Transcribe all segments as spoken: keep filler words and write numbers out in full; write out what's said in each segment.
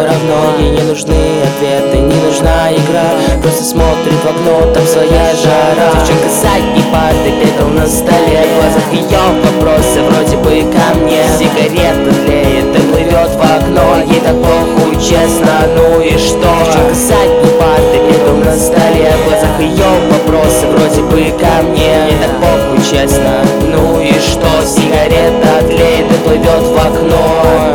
равно. Ей не нужны ответы, не нужна игра, просто смотрит в окно, там своя жара. Девчонка с задней парты, пепел на столе, в глазах ее вопросы вроде бы ко мне. Сигарета тлеет и плывет в окно, ей так похуй, честно, ну и что? Девчонка с задней парты, пепел на столе, в глазах ее вопросы вроде бы ко мне. Ей так похуй, честно, ну и что? Сигарета тлеет и плывет в окно.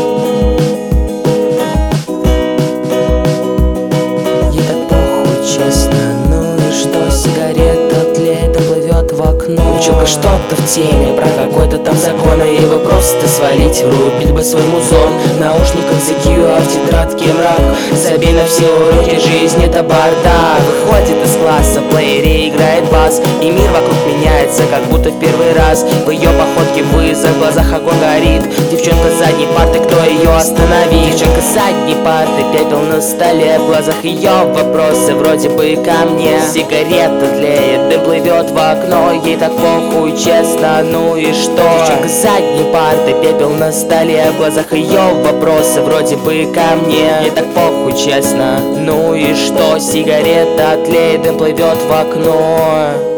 Ей так похуй, честно, ну и что? Сигарета тлеет и плывет в окно. Девчонка что-то в теме про какой-то там закон, а ей бы просто свалить, врубить бы свой музон. В наушниках зи кью, а в тетрадке мрак. Забей на все уроки, жизнь это бардак. Выходит из класса, в плеере играет бас, и мир вокруг меняется, как будто в первый раз. В ее походке вызов, в глазах огонь горит. Девчонка с задней парты, кто ее остановит? Девчонка с задней парты, пепел на столе, в глазах ее вопросы вроде бы ко мне. Сигарета тлеет, дым плывет в окно, ей так похуй, честно, ну и что? Девчонка с задней парты, пепел на столе, в глазах ее вопросы вроде бы ко мне. Ей так похуй, честно, ну и что? Сигарета тлеет, дым плывет в окно.